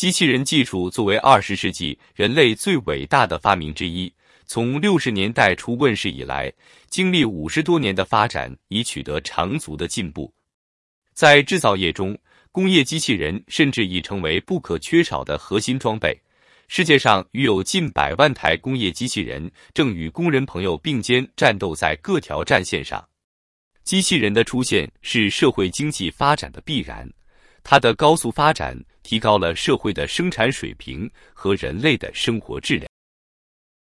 机器人技术作为20世纪人类最伟大的发明之一，从60年代初问世以来，经历50多年的发展，已取得长足的进步。在制造业中，工业机器人甚至已成为不可缺少的核心装备。世界上约有近100万台工业机器人正与工人朋友并肩战斗在各条战线上。机器人的出现是社会经济发展的必然，它的高速发展提高了社会的生产水平和人类的生活质量。